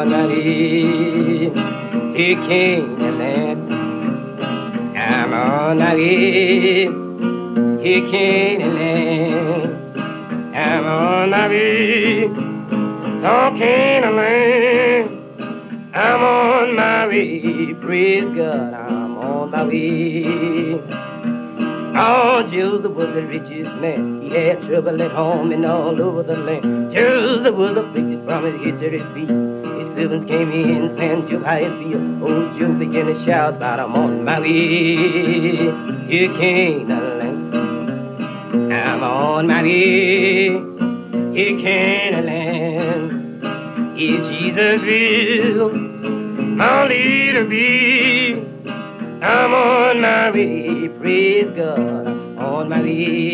on my way to Canaan land. I'm on my way to Canaan land. I'm on my way to Canaan land. I'm on my way, praise God, I'm on my way. Oh, Joseph was the richest man. He had trouble at home and all over the land. Joseph was afflicted from his head to his feet. His servants came in, saying, Job, how you feel? Oh, Job began to shout, but I'm on my way to Canaan land. I'm on my way to Canaan land. If Jesus will, my leader be. I'm on my way, praise God, I'm on my way.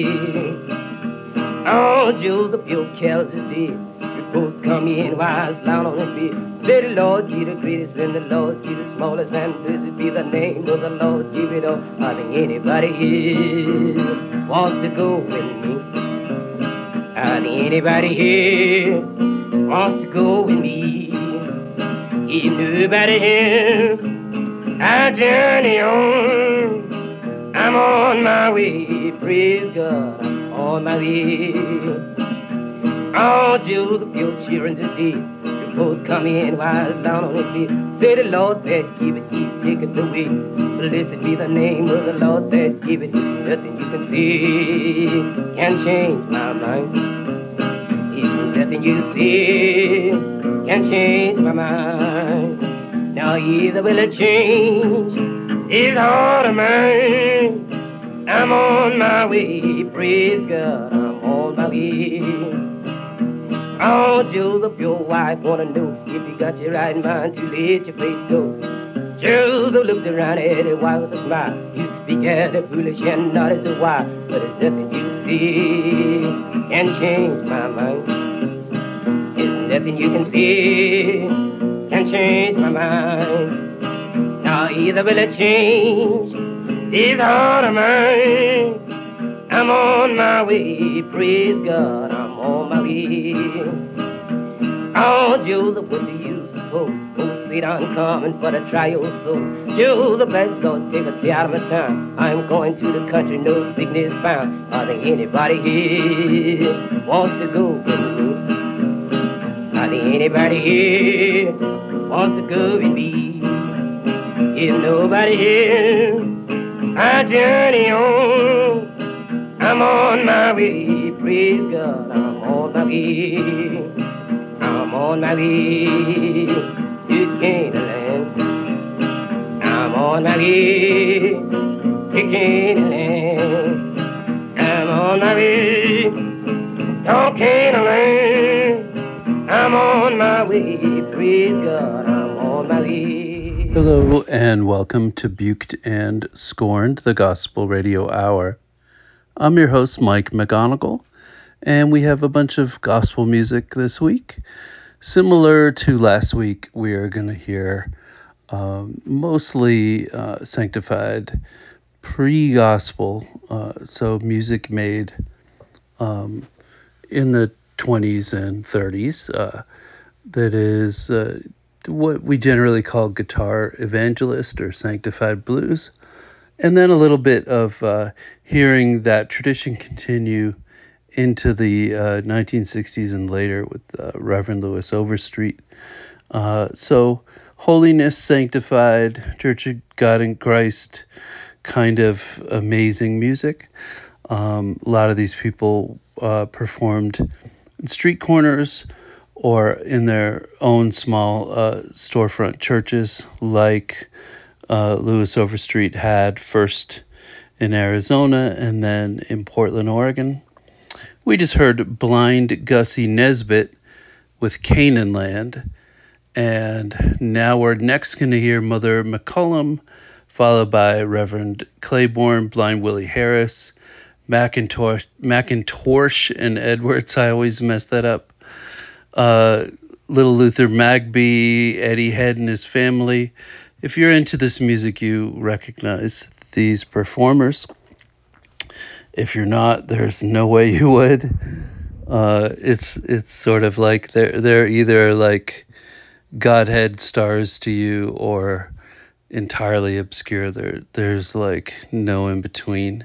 Oh, Joseph, your cows is dead. Report come in while it's lying on his bed. Say the Lord, you the greatest and the Lord, you the smallest, and blessed be the name of the Lord, give it all. I think anybody here wants to go with me. I think anybody here wants to go with me. If nobody here, I journey on. I'm on my way, praise God, I'm on my way. Oh, Joseph, your children's is dead. Your both come in while it's down on his bed. Say the Lord that give it, he take it away. Blessed be the name of the Lord that give it. There's nothing you can see can change my mind. There's nothing you see can change my mind. Now either will it change his heart of mine. I'm on my way, praise God, I'm on my way. Oh, Joseph, your wife wanna know if you got your right mind to let your face go. Joseph looked around at his wife with a smile. You speak as a foolish and not as a wise, but there's nothing you see can change my mind. There's nothing you can see can change my mind. Now either will it change this heart of mine. I'm on my way, praise God, I'm on my way. Oh, Joseph, what do you suppose? Oh, sweet uncommon for the try your soul. Joseph, let's go take a day out of my time. I'm going to the country, no sickness found. I think anybody here wants to go with me. I think anybody here wants to go with me. If nobody here, I journey on. I'm on my way, praise God, I'm on my way. I'm on my way to Canaan land. I'm on my way to Canaan land. I'm on my way to Canaan land. I'm on my way, praise God, I'm on my way. Hello and welcome to Buked and Scorned, the Gospel Radio Hour. I'm your host, Mike McGonigal, and we have a bunch of gospel music this week. Similar to last week, we are going to hear mostly sanctified pre-gospel, so music made in the 20s and 30s that is what we generally call guitar evangelist or sanctified blues. And then a little bit of hearing that tradition continue into the 1960s and later with Reverend Louis Overstreet. So holiness, sanctified, Church of God in Christ, kind of amazing music. A lot of these people performed in street corners or in their own small storefront churches like Louis Overstreet had, first in Arizona and then in Portland, Oregon. We just heard Blind Gussie Nesbitt with Canaan Land, and now we're next going to hear Mother McCullum, followed by Reverend Claiborne, Blind Willie Harris, McIntosh and Edwards, I always mess that up, Little Luther Magby, Eddie Head and his family. If you're into this music, you recognize these performers. If you're not, there's no way you would. It's sort of like they're either like Godhead stars to you or entirely obscure. There's like no in between,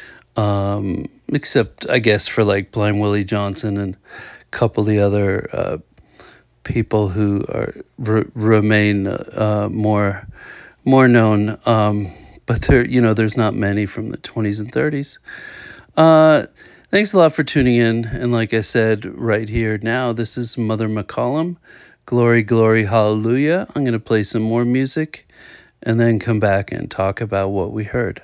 except I guess for like Blind Willie Johnson and a couple of the other people who remain more known. But there's not many from the 20s and 30s. Thanks a lot for tuning in. And like I said, right here now, this is Mother McCollum. Glory, glory, hallelujah. I'm going to play some more music and then come back and talk about what we heard.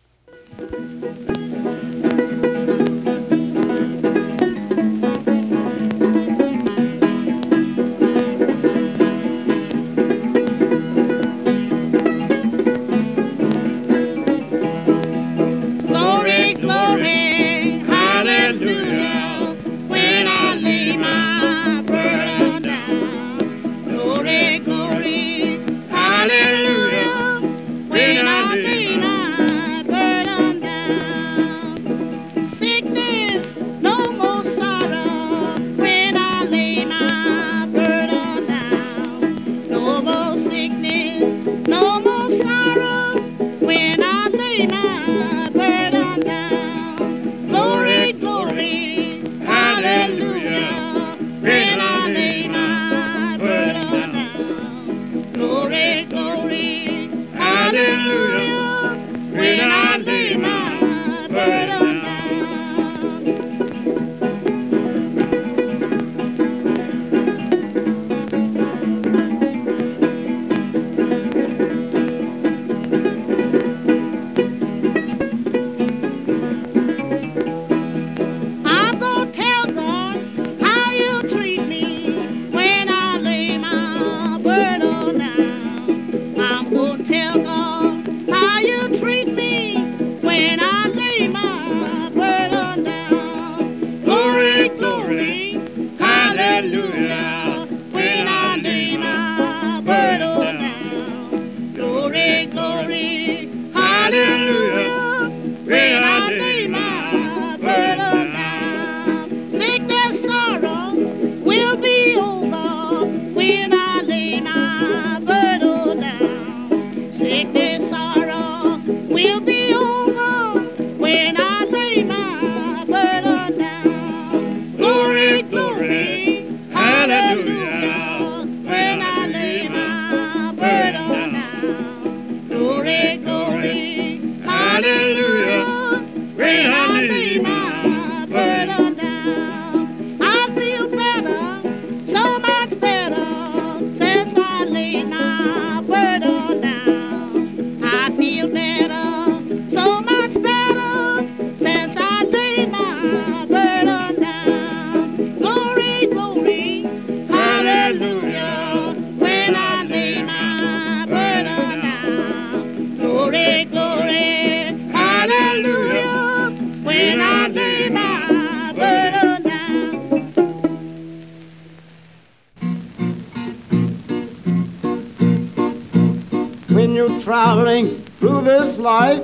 When you're traveling through this life,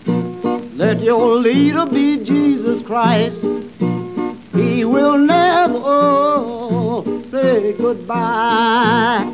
let your leader be Jesus Christ. He will never say goodbye.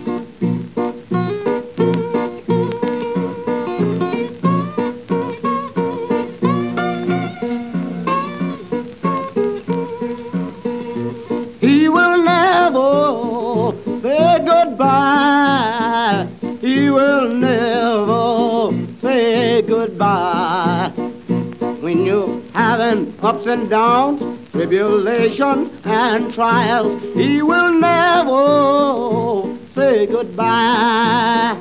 He will never say goodbye. He will never say goodbye. When you're having ups and downs, tribulation and trials, he will never say goodbye.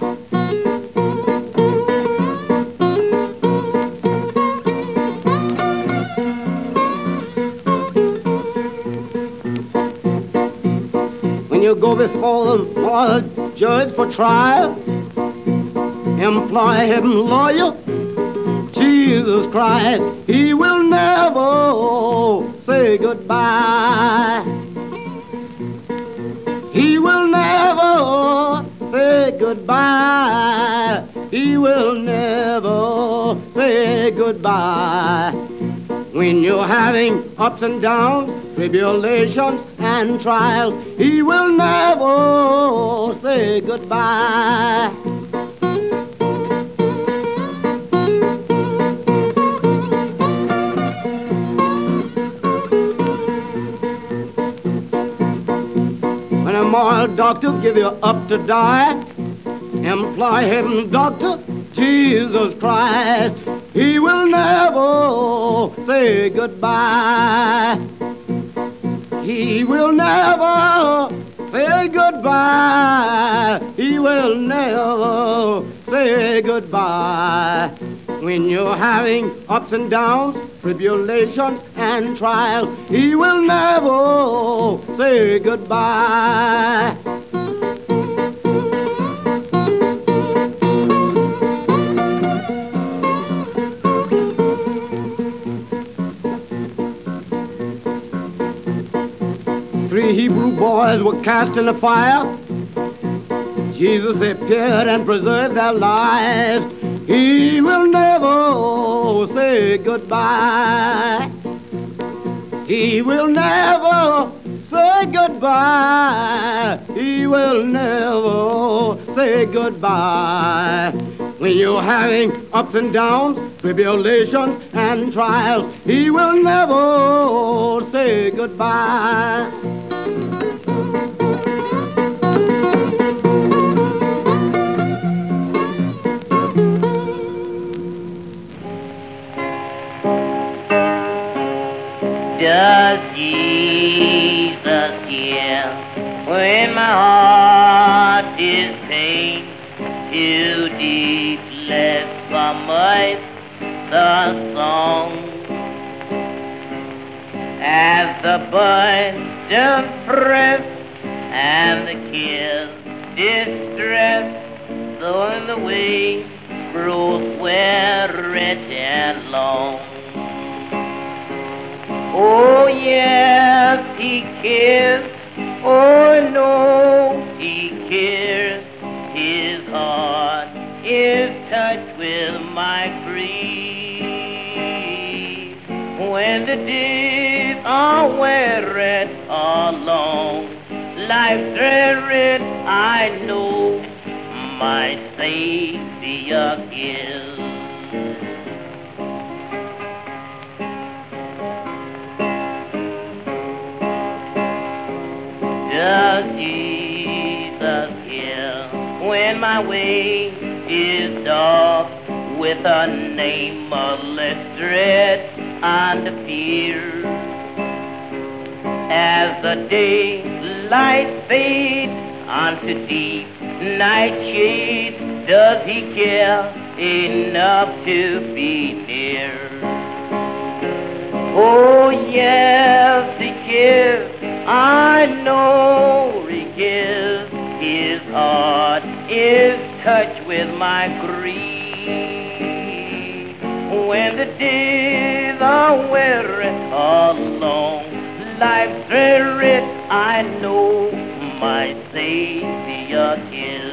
When you go before the judge for trial, employ him lawyer, Jesus Christ, he will never say goodbye. He will never say goodbye. He will never say goodbye. When you're having ups and downs, tribulations and trials, he will never say goodbye. When a moral doctor give you up to die, employ him, doctor, Jesus Christ. He will never say goodbye. He will never say goodbye. He will never say goodbye. When you're having ups and downs, tribulations and trials, he will never say goodbye. 3 Hebrew boys were cast in the fire. Jesus appeared and preserved their lives. He will never say goodbye. He will never say goodbye. He will never say goodbye. When you're having ups and downs, tribulations and trials, he will never say goodbye. Does Jesus hear when my heart is pain too deep, left from us the song? As the burden press and the kiss distress, so in the way grows weary and long. Oh yes, he cares. Oh no, he cares. His heart is touched with my grief. When the days are weary or long, life's dreary, I know my Savior is. Does Jesus hear when my way is dark with a nameless dread and fear? As the daylight fades onto deep night shade, does he care enough to be near? Oh yes, he cares. I know he cares. His heart is touched with my grief. When the days are weary or long, life's dreary, I know my Savior is.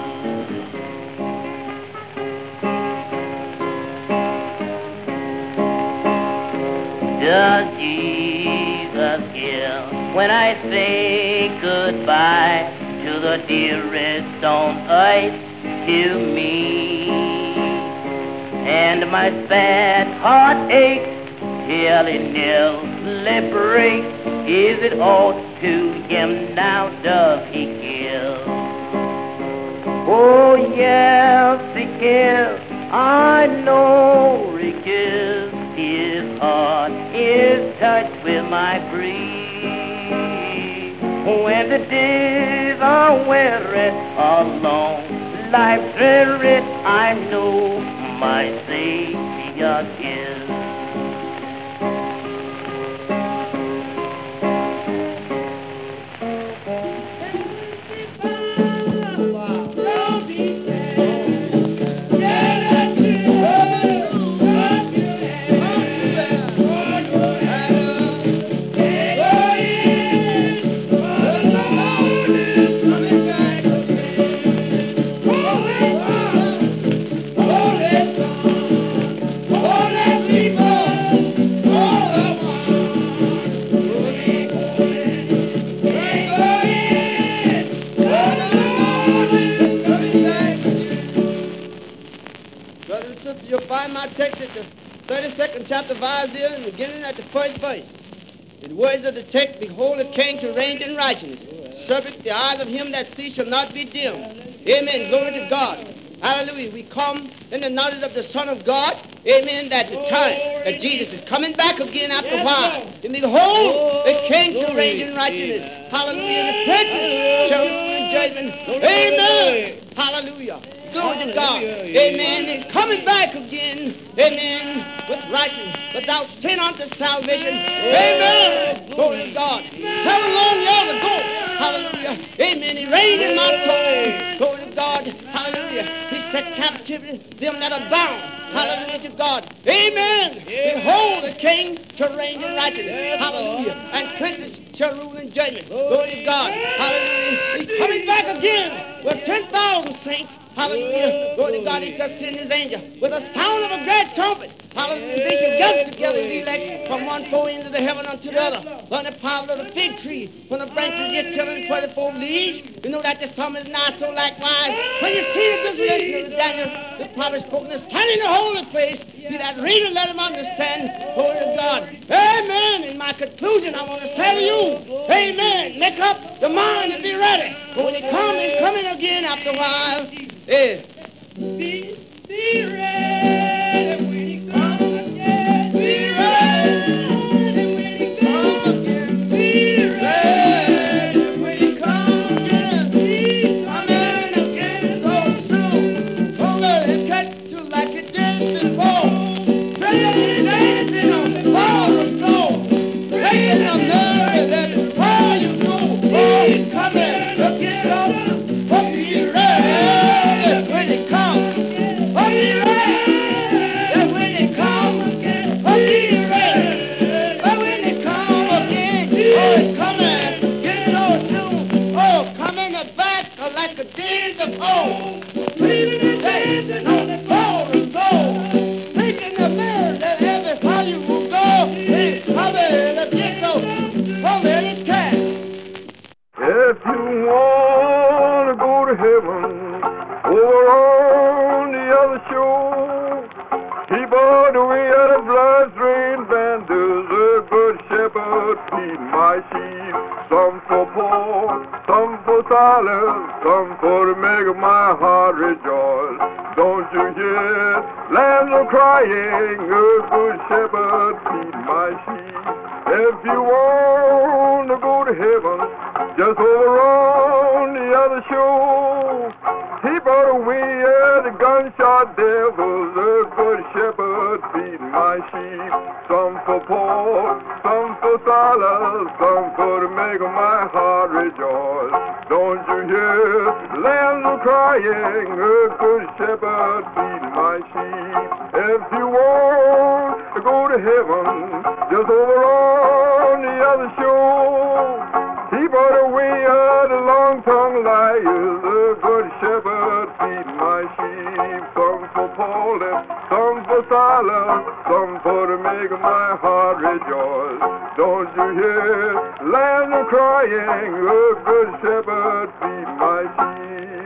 Does Jesus hear when I say goodbye to the dearest on earth to me? And my sad heart aches till it nearly breaks. Is it all to him now? Does he care? Oh yes, he cares. I know he cares. His heart is touched with my grief. When the days are weary or long, life's dreary, I know my Savior is. Let me our text at the 32nd chapter of Isaiah and beginning at the first verse. In the words of the text, behold, the king shall reign in righteousness. Servant, the eyes of him that sees shall not be dim. Amen. Glory to God. Hallelujah. We come in the knowledge of the Son of God. Amen. That the time that Jesus is coming back again after a while. And behold, the king shall reign in righteousness. Hallelujah. The princes shall rule in judgment. Amen. Hallelujah. Glory to God. Amen. He's coming back again. Amen. With righteousness, without sin unto salvation. Amen. Glory to God. How long y'all ago? Hallelujah. Amen. He reigned in my soul. Glory to God. Hallelujah. He set captivity them that are bound. Hallelujah to God. Amen. Behold, the king shall reign in righteousness. Hallelujah. And princes shall rule in judgment. Glory to God. Hallelujah. He's coming back again with 10,000 saints. Hallelujah. Glory to God. He just sent his angel with a sound of a great trumpet. Hallelujah. They shall gather together the elect from one four ends of the heaven unto the other. On the power of the fig tree, when the branches yet children 24 leaves, you know that the summer is nigh, so likewise. When you see the desolation of the Daniel, the prophet spoken is standing in the holy place. He that readeth, let him understand. Glory to God. Amen. In my conclusion, I want to say to you, amen. Make up the mind and be ready. For when he comes, he's coming again after a while. Yeah. Be ready when he comes again. Be ready when he comes again. Be ready when he comes again. He's coming again so soon. Don't let him catch you like it did before. Trying dancing on the fallen floor. Taking the mercy that before you go. Oh, he's coming again. Oh, be ready when he comes. Oh, be ready when he comes. Oh, be ready when he comes again. Oh, he's coming. Get so soon. Oh, coming back like a days of old. Breathing and dancing on the fallen floor. Taking the mirror that everywhere you will go. He's coming to get so many times. If you want to go to heaven, over on the other shore, keep all the way out of blood-stained band. There's a good shepherd feeding my sheep. Some for poor, some for silence, some for to make my heart rejoice. Don't you hear lambs are crying? A good shepherd feeding my sheep. If you want to go to heaven, just over on the other shore, keep out away the gunshot devils. A good shepherd feeding my sheep. Some for poor, some for silence, some for to make my heart rejoice. Don't you hear lambs are crying? A good shepherd feeding my sheep. If you want to go to heaven, just over on the other shore, keep out away the long-tongued liars. A good shepherd feeding my sheep. Some for Paulus, some for silence, some for to make my heart rejoice. Don't you hear lambs are crying? A good shepherd feeding my sheep.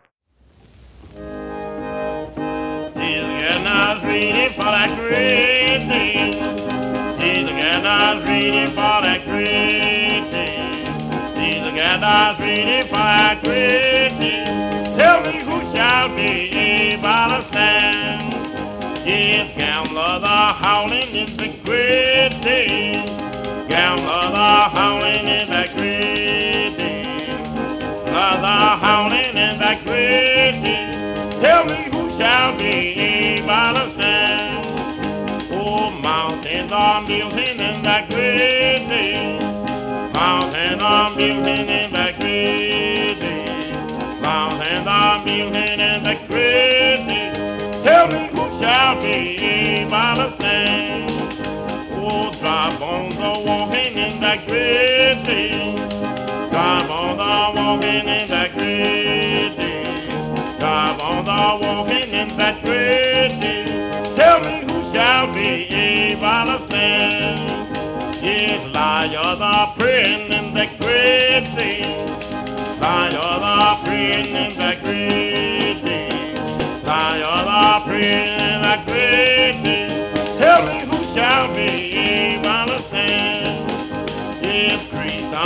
Jesus got not ready for that great day. Jesus got not ready for that great day. Jesus got us ready for that great day. Tell me who shall be able to stand. Yes, gamblers are howling in the great day. Gamblers are howling in that great day. Gamblers are howling in that great day. Tell me who shall be able to stand. Oh, mountains are moving in that great day. Mountains are moving in that great day. Mountains are moving in that great day. Tell me who shall be able to stand. Oh, dry bones are walking in that great day. Dry bones are walking in that great day. Dry bones are walking in that great day. Tell me who shall be able to stand. Yes, liars are praying in that great day. Liars are praying in that great day. Liars are praying in that great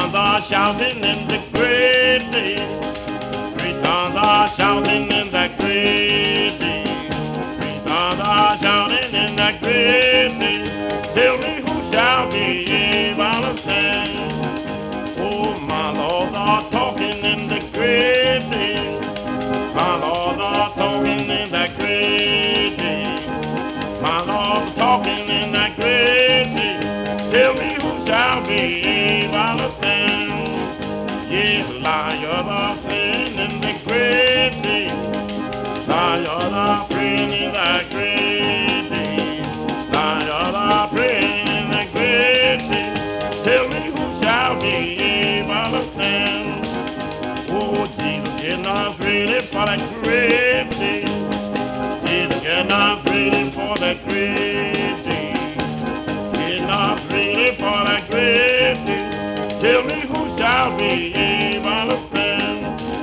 sons are shouting in the great day. Great sons are shouting in that great day. Great sons are shouting in that great day. Tell me who shall be able to stand. Oh, my lords are talking in the great day. My lords are talking in that great day. My lords talking in that great day. Tell me who shall be able to stand. Yes, liars are saying in the great day. Liars are praying in that great day. Liars are praying in that great day. Tell me who shall be able to stand. Oh, Jesus, get not ready for that great day. Jesus, get not ready for that great day. Get not ready for that great day. Tell me who shall be able to stand.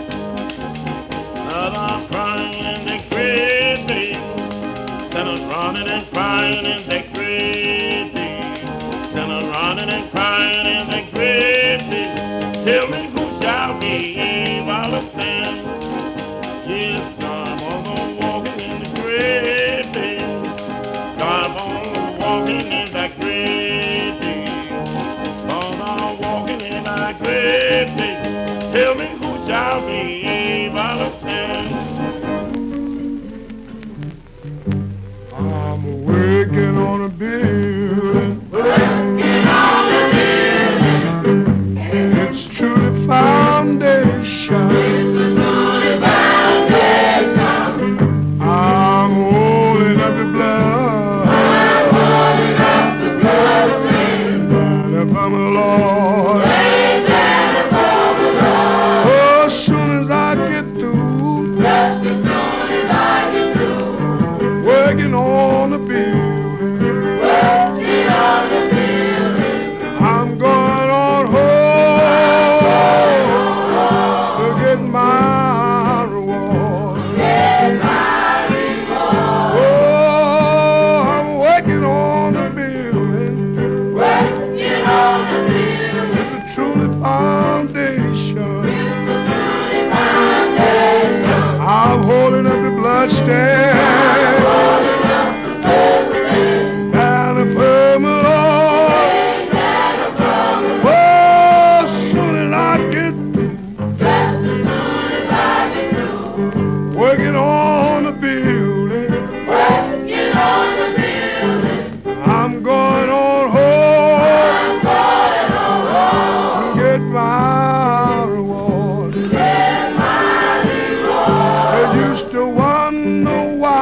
Now I'm crying in the great day. Then I'm running and crying in the great day. Then I'm running and crying in the great day. Tell me who shall be able to stand. Yes, I'm on walking in the great day. I'm on walking in that great day. I'm walking in that great day. Tell me who shall be able to stand. I'm working on a building. Working on the building. It's truly foundation. It's a truly foundation. I'm holding up the blood. I'm holding up the bloodstream. Banner from the Lord. Rain banner from the Lord. Oh, as soon as I get through Just as soon as I get through. working on the building, Working on the building. I'm going on home to get my reward. Get my reward. Oh, I'm working on the building. Working on the building. It's a truly foundation. Foundation. I'm holding up the bloodstained banner from the Lord. Oh, as soon as I get through working on the building, Working on the building. I'm going on home to get my reward. Get my reward. I used to wonder why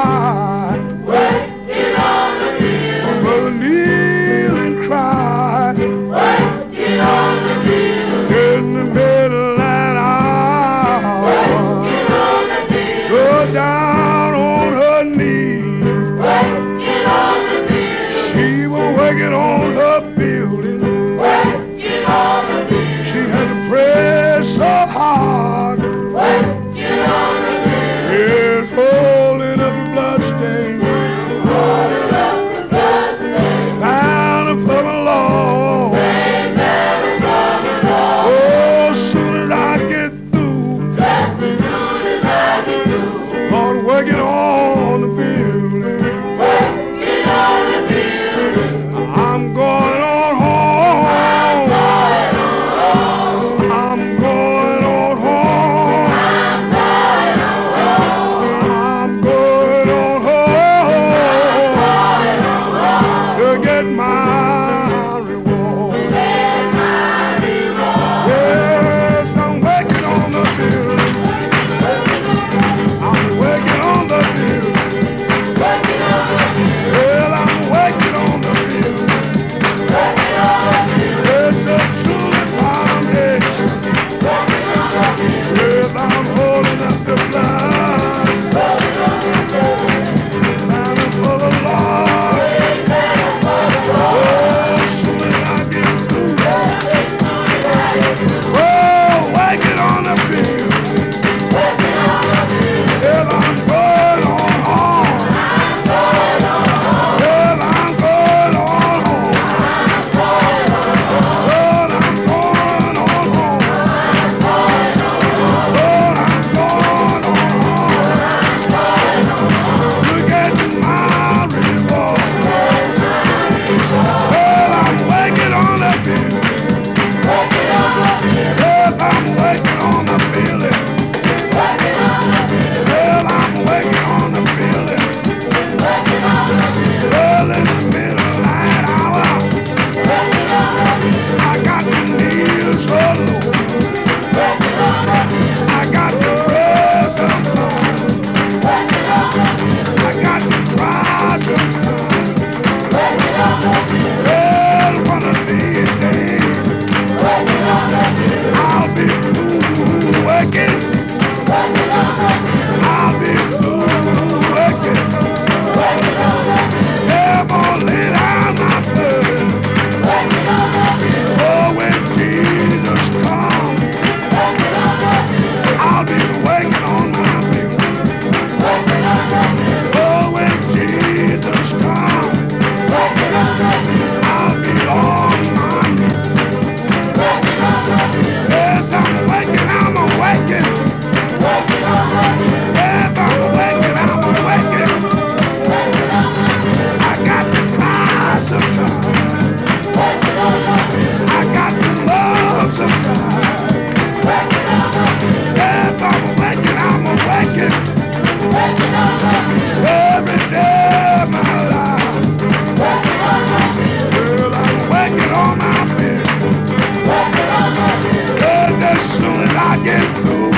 get through.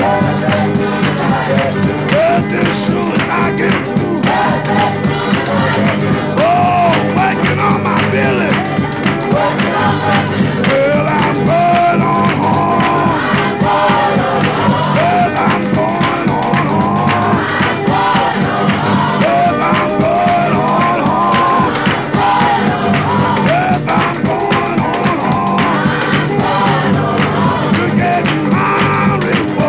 Just as soon as I get through. Oh, working on my belly. Well, I'm going on home. Well, I'm going on home. Well, I'm going on home. Well, I'm going on home. To get my reward.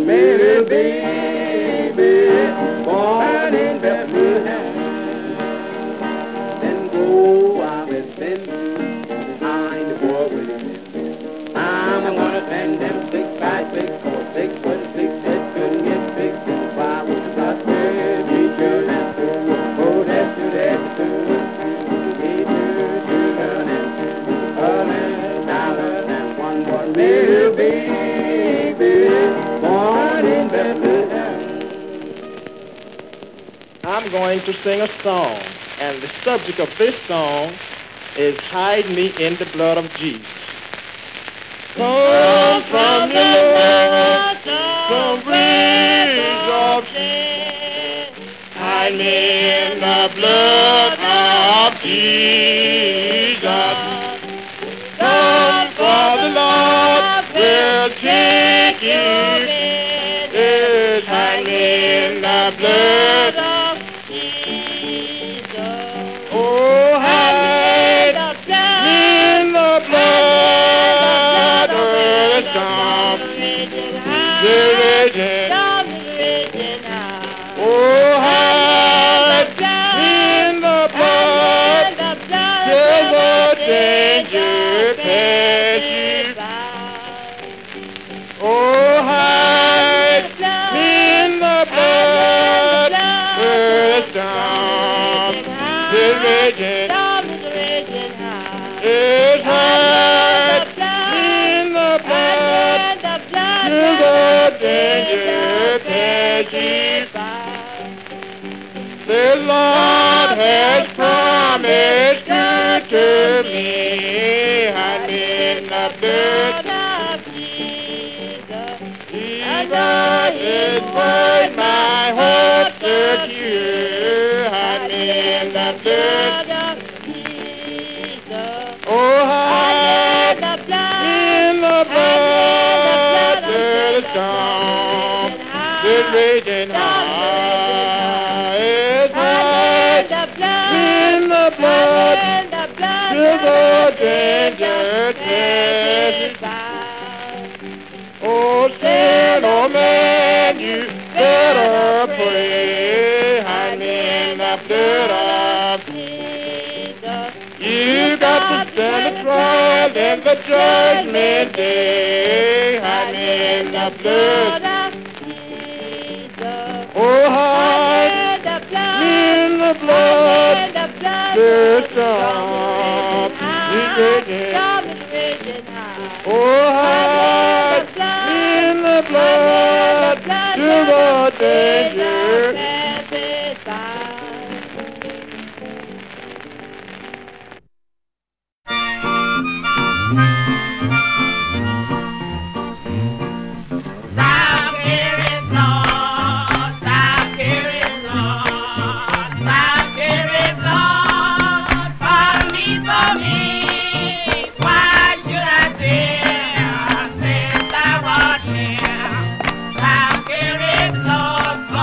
Mary, baby, born in Bethlehem. Then go I will send behind the boy with him. I'm gonna send them 6 by 6 or 6 foot 6 that couldn't get fixed. And why would I start to teach your lesson? Oh, that's to that to Mary, baby, born in Bethlehem. I'm going to sing a song, and the subject of this song is Hide Me in the Blood of Jesus. Come from the Lord, the bridge of sin. Hide me in the blood of Jesus. Come for the Lord will take you. Yes, hide me in the blood of Jesus. Oh, hide me in the blood of the storm. The raging. Oh, hide me in the blood till the danger pass you by. Oh, hide me in the blood where the storm is raging. Yes, hide me in the blood till the danger pass you by. The Lord has promised you to me, hide me in the blood of Jesus. Jesus is worth my heart to you, hide me in the blood of Jesus. Oh, hide me in the blood till the storm is raging high. In the blood, till the danger passes by. Oh, sin, oh man, you better pray. Hide me in the blood of Jesus. You got to stand the trial in the judgment day. Hide me in the blood of Jesus. Oh, hide me in the blood. The storm is raging. Oh, hide me in the blood till the danger passes by. Lord,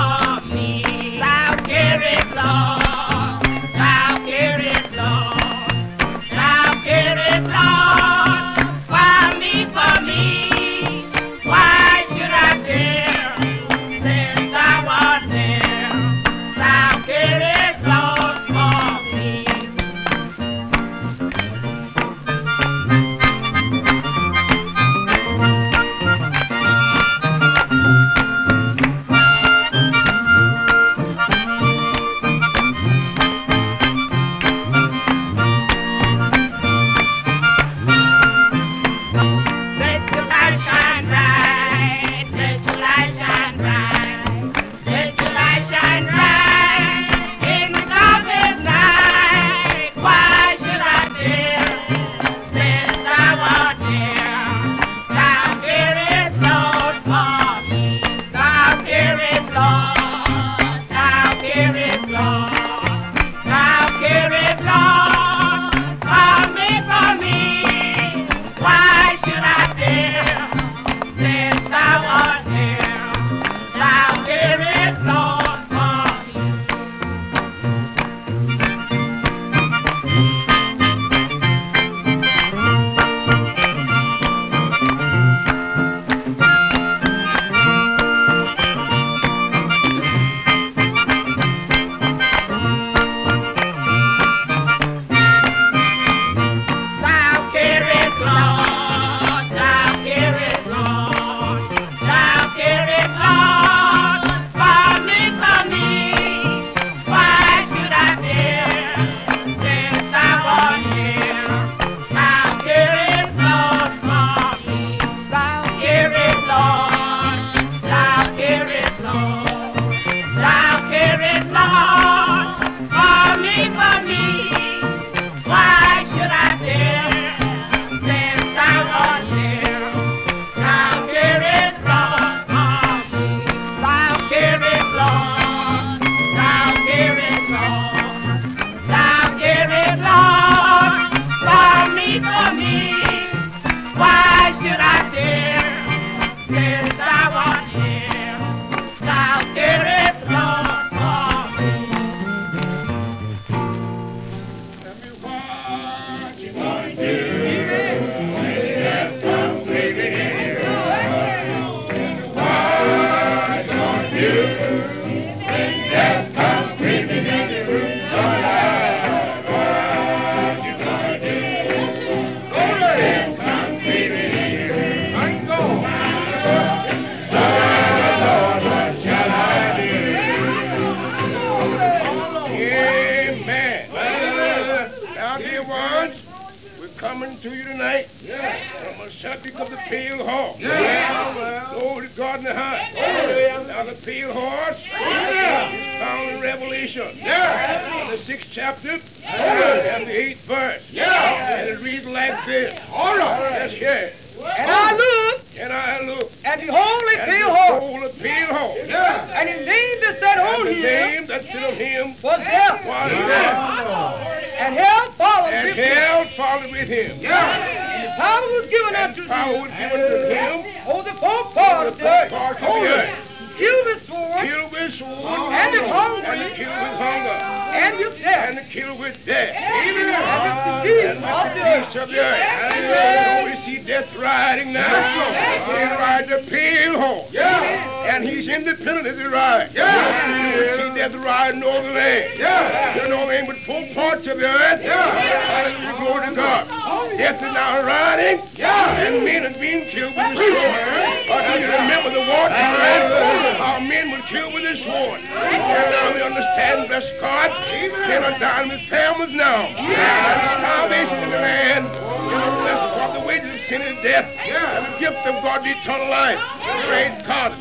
the hunt. Now the pale horse is found in Revelation. In the 6th chapter and the 8th verse. And it reads like this. All right. Let's hear it. And I looked, and behold, a pale horse. And his name that sat on The him name that sit on him was death. was death. And hell followed And with him. hell followed with him. And the power was given And unto power was given to him over the four parts of the earth. parts of the earth. Kill with sword, Kill with sword. and with hunger, And to kill with hunger. and with death, And to kill with death. and with disease And of with the the earth. beasts of the earth. So we see death riding now. He rides the pale horse. And he's independent as he rides. You see death riding over the land. You know ain't but 4 parts of the earth. Hallelujah, glory to God. Death is now riding. And men are being killed with the sword. Do you remember the war time? Our men were killed with the sword. And now we understand, bless God, men are dying with families now. There's salvation in the land. Bless God, the wages of sin is death. And the gift of God, the eternal life. Praise God.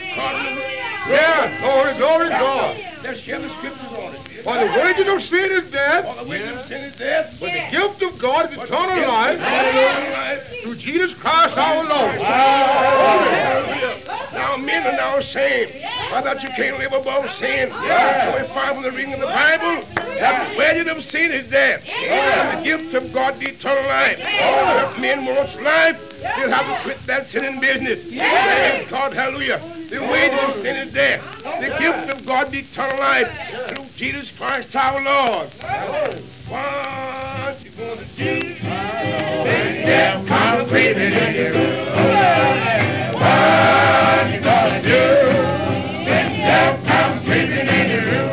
Glory, glory, God. Let's share the scriptures on it. For the wages of sin is death, For the wages of sin is death. but the gift of God is eternal life Life. through Jesus Christ our Lord. Now men are now saying, that you can't live above sin. So we find from the reading of the Bible that the wages of sin is death. And the gift of God, the eternal life. If men want life, they'll have to quit that sinning business. Praise God, hallelujah. The wages of sin is death. The gift of God, the eternal life. Through Jesus Christ our Lord. What you gonna do? When death comes creeping in your room. What you gonna do? When death comes creeping in your room.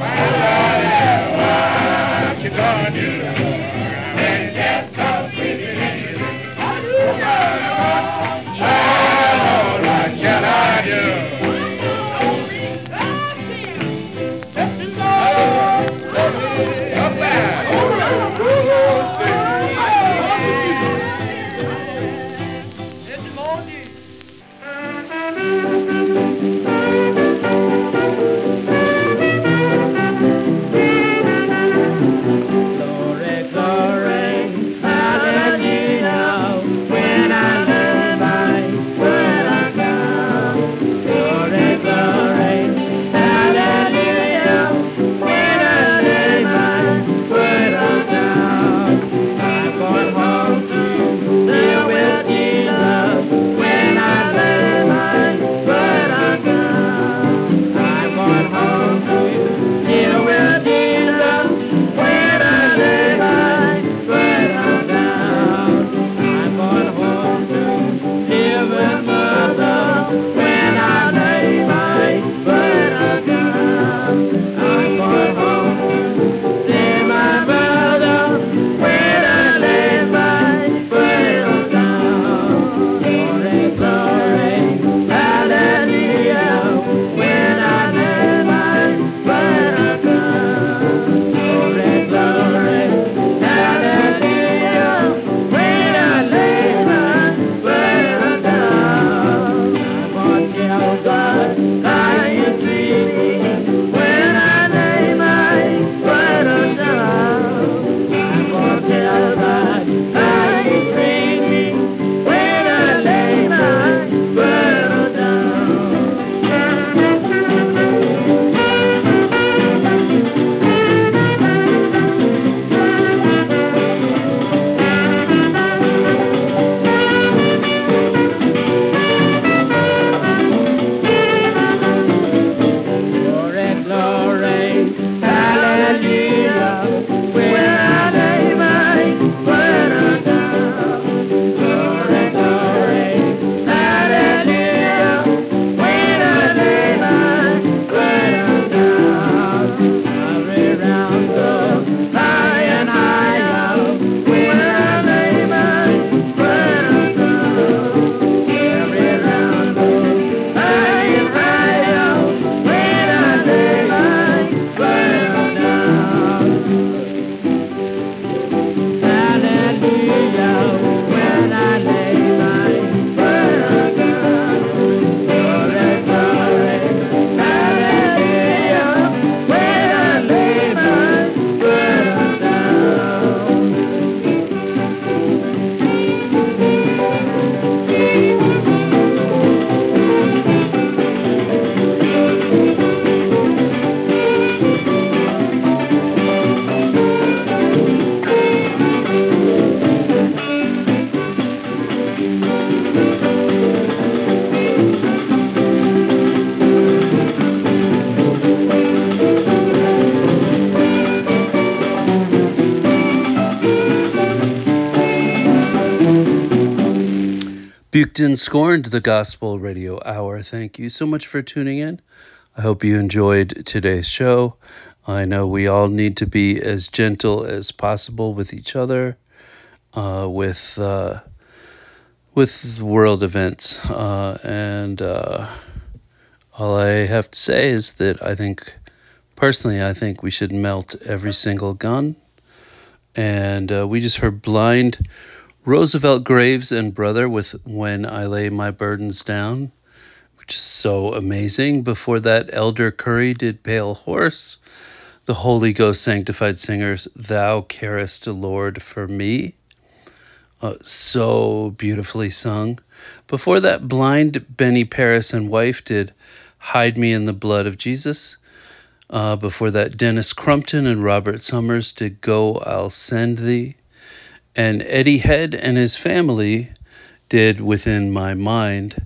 What you gonna do? When death comes creeping in your room. Oh, what shall I do? Loved and Scorned, the Gospel Radio Hour. Thank you so much for tuning in. I hope you enjoyed today's show. I know we all need to be as gentle as possible with each other, with world events. And all I have to say is that I think we should melt every single gun. And we just heard Blind Roosevelt Graves and Brother with When I Lay My Burdens Down, which is so amazing. Before that, Elder Curry did Pale Horse. The Holy Ghost Sanctified Singers, Thou Carest, Lord, for Me. So beautifully sung. Before that, Blind Benny Paris and Wife did Hide Me in the Blood of Jesus. Before that, Dennis Crumpton and Robert Summers did Go, I'll Send Thee. And Eddie Head and his family did Within My Mind.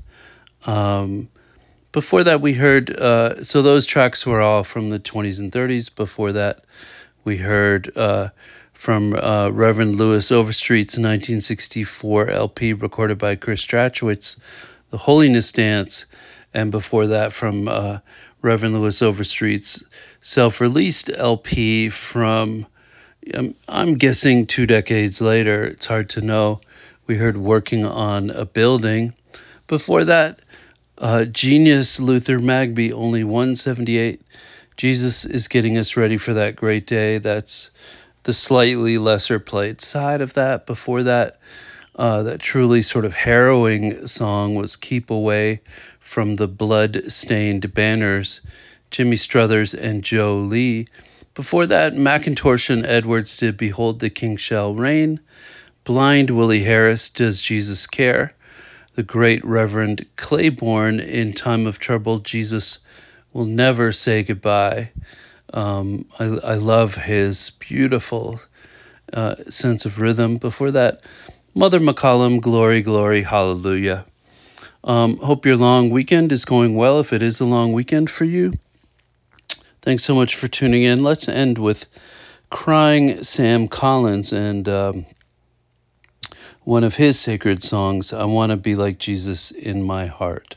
Before that, we heard, so those tracks were all from the 20s and 30s. Before that, we heard from Reverend Louis Overstreet's 1964 LP recorded by Chris Strachwitz, The Holiness Dance. And before that, from Reverend Louis Overstreet's self-released LP from, I'm guessing 2 decades later. It's hard to know. We heard Working on a Building. Before that, Genius Luther Magby, Only 178. Jesus is Getting Us Ready for That Great Day. That's the slightly lesser played side of that. Before that, that truly sort of harrowing song was Keep Away from the Blood-Stained Banners, Jimmy Struthers and Joe Lee. Before that, McIntosh and Edwards did Behold the King Shall Reign. Blind Willie Harris, Does Jesus Care? The great Reverend Claiborne, In Time of Trouble, Jesus Will Never Say Goodbye. I love his beautiful sense of rhythm. Before that, Mother McCollum, Glory, Glory, Hallelujah. Hope your long weekend is going well, if it is a long weekend for you. Thanks so much for tuning in. Let's end with Crying Sam Collins and one of his sacred songs, I Want to Be Like Jesus in My Heart.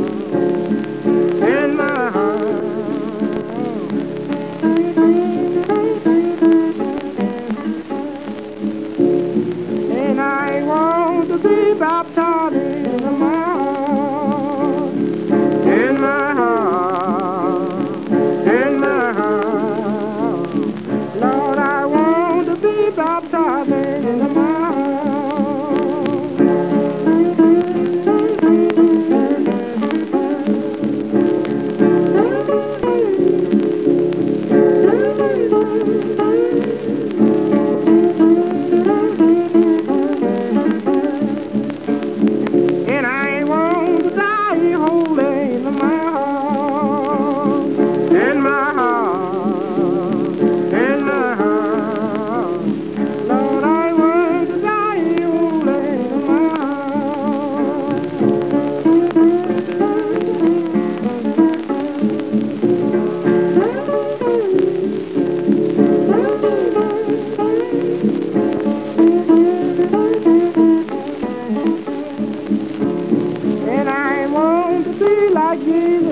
In my heart.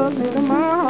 little mama.